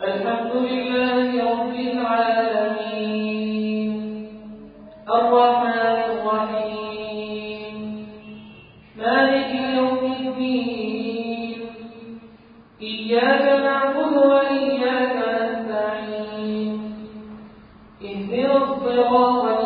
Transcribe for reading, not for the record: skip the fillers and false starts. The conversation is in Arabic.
الحمد لله رب العالمين الرحمن الرحيم مالك يوم الدين إياك نعبد وإياك نستعين اهدنا الصراط